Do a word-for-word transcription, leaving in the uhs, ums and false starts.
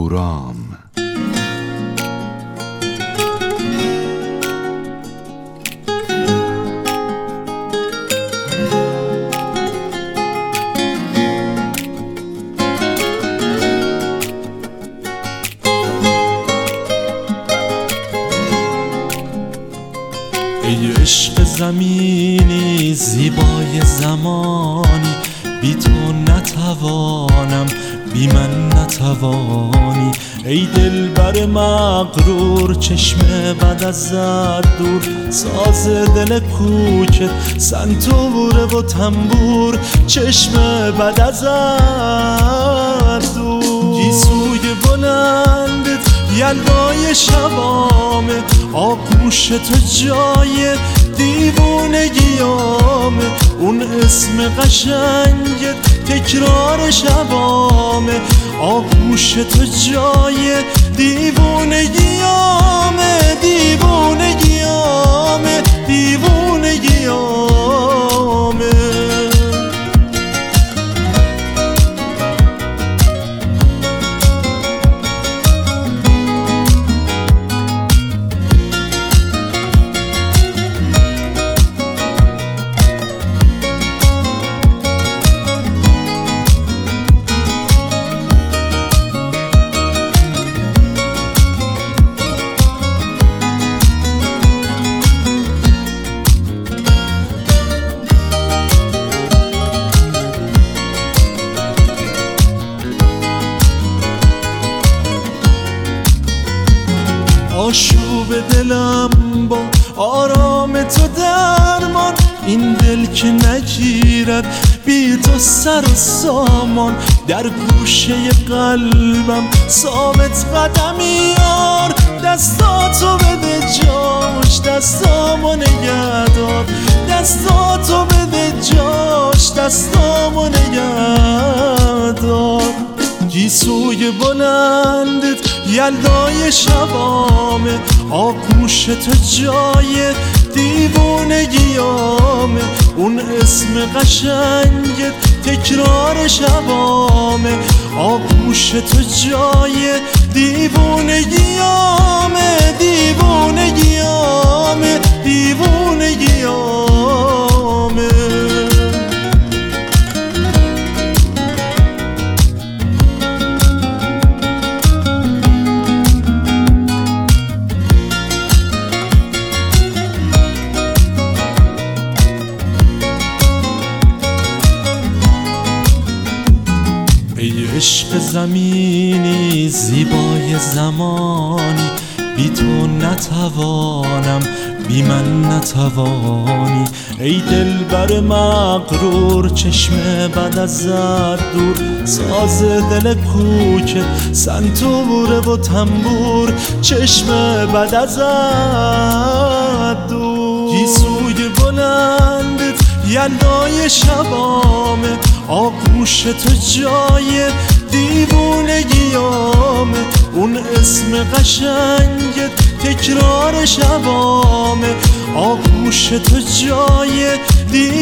اهورام. ای عشق زمینی زیبای زمانی، بی تو نتوانم بی من نتوانی. ای دلبر مغرور چشم بد ازت دور، ساز دل کوکت سنتوره و تنبور، چشم بد ازت دور. گیسوی بلندت یلدای شبامه، آغوش تو جای دیوونگیامه، اون اسم قشنگت تکرار شبامه، آغوش تو جای دیوونگیامه، دیوونگیامه، دیوونگیامه. آشوب دلم با آرام تو درمان، این دل که نگیرد بی تو سر و سامان. در گوشه قلبم ثابت قدمی یار، دستاتو بده جاش دستامو نگه دار، دستاتو بده جاش دستامو نگه دار. گیسوی بلندت یلدای شبامه، آغوش تو جای دیوونگیامه، اون اسم قشنگت تکرار شبامه، آغوش تو جای دیوونگیامه، دیوونگیامه، دیوونگیامه. ای عشق زمینی زیبای زمانی، بی تو نتوانم بی من نتوانی. ای دلبر مغرور چشم بد ازت دور، ساز دل کوکت سنتوره و تنبور، چشم بد ازت دور. گیسوی بلندت یلدای شبامه، آغوش تو جای دیوونگیامه، اون اسم قشنگت تکرار شبامه، آغوش تو جای دیوونگیامه.